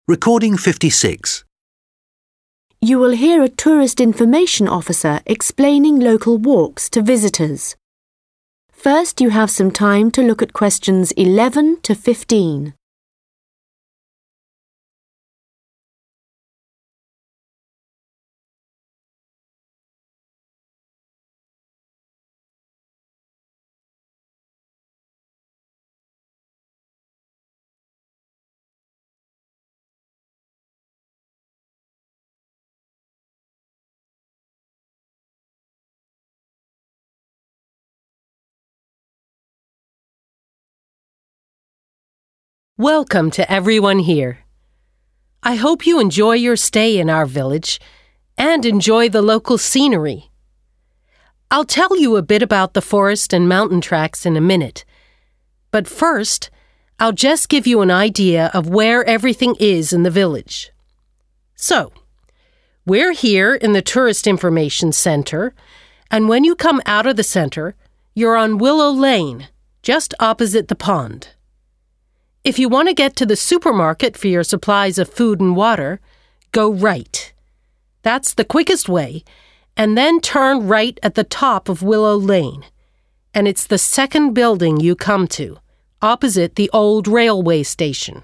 Recording 56. You will hear a tourist information officer explaining local walks to visitors. First, you have some time to look at questions 11 to 15. Welcome to everyone here. I hope you enjoy your stay in our village and enjoy the local scenery. I'll tell you a bit about the forest and mountain tracks in a minute, but first, I'll just give you an idea of where everything is in the village. So, we're here in the Tourist Information Center, and when you come out of the center, you're on Willow Lane, just opposite the pond. If you want to get to the supermarket for your supplies of food and water, go right. That's the quickest way, and then turn right at the top of Willow Lane. And it's the second building you come to, opposite the old railway station.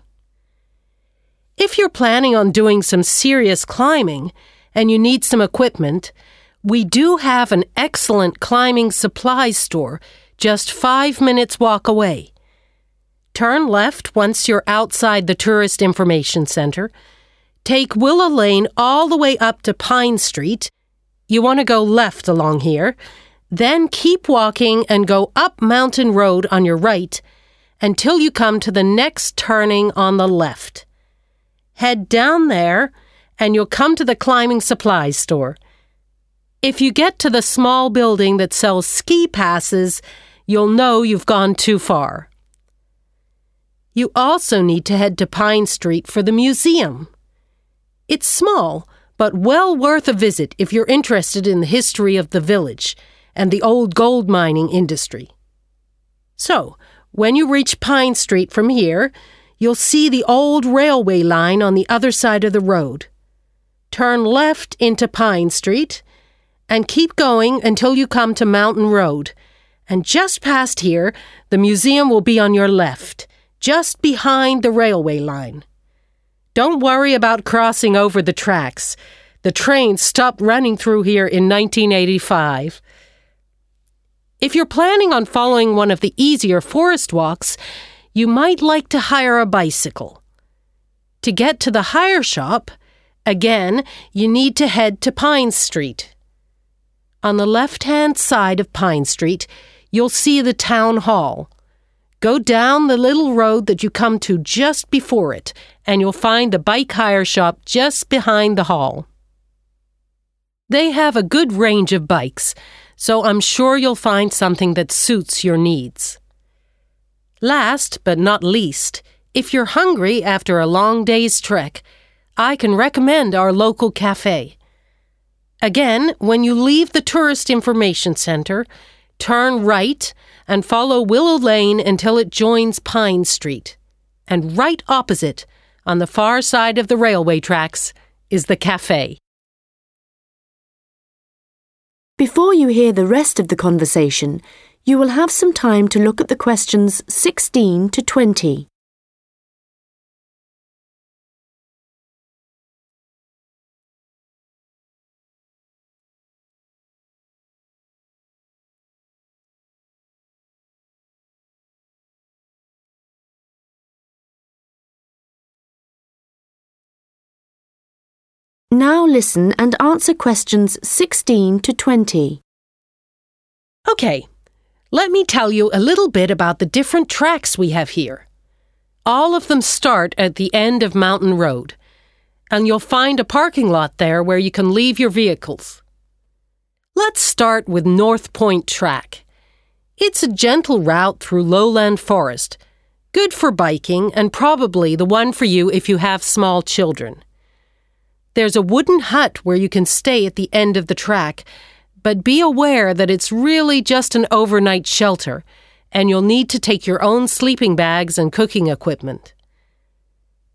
If you're planning on doing some serious climbing and you need some equipment, we do have an excellent climbing supplies store just 5 minutes walk away. Turn left once you're outside the Tourist Information Center. Take Willow Lane all the way up to Pine Street. You want to go left along here. Then keep walking and go up Mountain Road on your right until you come to the next turning on the left. Head down there and you'll come to the climbing supplies store. If you get to the small building that sells ski passes, you'll know you've gone too far. You also need to head to Pine Street for the museum. It's small, but well worth a visit if you're interested in the history of the village and the old gold mining industry. So, when you reach Pine Street from here, you'll see the old railway line on the other side of the road. Turn left into Pine Street and keep going until you come to Mountain Road. And just past here, the museum will be on your left, just behind the railway line. Don't worry about crossing over the tracks. The train stopped running through here in 1985. If you're planning on following one of the easier forest walks, you might like to hire a bicycle. To get to the hire shop, again, you need to head to Pine Street. On the left-hand side of Pine Street, you'll see the town hall. Go down the little road that you come to just before it, and you'll find the bike hire shop just behind the hall. They have a good range of bikes, so I'm sure you'll find something that suits your needs. Last but not least, if you're hungry after a long day's trek, I can recommend our local cafe. Again, when you leave the Tourist Information Center, turn right and follow Willow Lane until it joins Pine Street. And right opposite, on the far side of the railway tracks, is the cafe. Before you hear the rest of the conversation, you will have some time to look at the questions 16 to 20. Now listen and answer questions 16 to 20. Okay, let me tell you a little bit about the different tracks we have here. All of them start at the end of Mountain Road, and you'll find a parking lot there where you can leave your vehicles. Let's start with North Point Track. It's a gentle route through lowland forest, good for biking and probably the one for you if you have small children. There's a wooden hut where you can stay at the end of the track, but be aware that it's really just an overnight shelter, and you'll need to take your own sleeping bags and cooking equipment.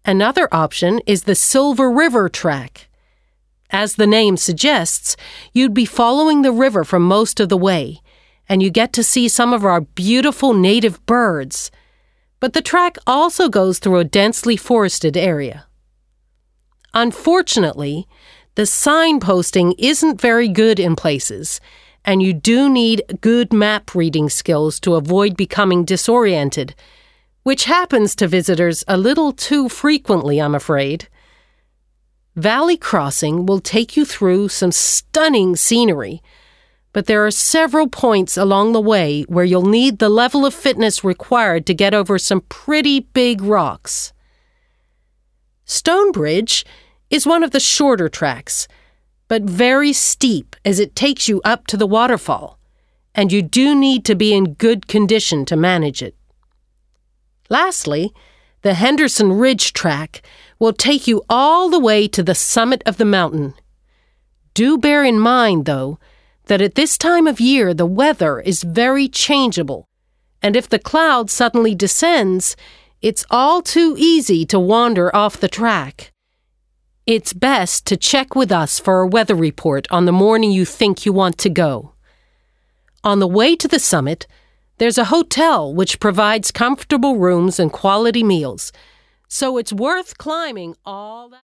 Another option is the Silver River Track. As the name suggests, you'd be following the river for most of the way, and you get to see some of our beautiful native birds. But the track also goes through a densely forested area. Unfortunately, the signposting isn't very good in places, and you do need good map reading skills to avoid becoming disoriented, which happens to visitors a little too frequently, I'm afraid. Valley Crossing will take you through some stunning scenery, but there are several points along the way where you'll need the level of fitness required to get over some pretty big rocks. Stonebridge is one of the shorter tracks, but very steep as it takes you up to the waterfall, and you do need to be in good condition to manage it. Lastly, the Henderson Ridge Track will take you all the way to the summit of the mountain. Do bear in mind, though, that at this time of year the weather is very changeable, and if the cloud suddenly descends, it's all too easy to wander off the track. It's best to check with us for a weather report on the morning you think you want to go. On the way to the summit, there's a hotel which provides comfortable rooms and quality meals, so it's worth climbing all that.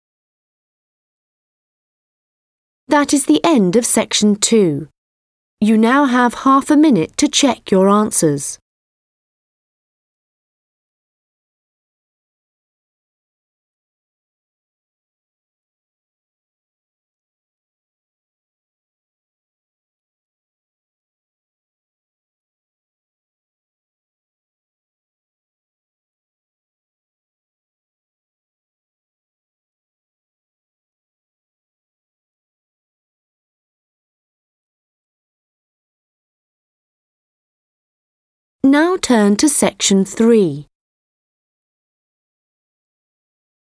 That is the end of section 2. You now have half a minute to check your answers. Now turn to section 3.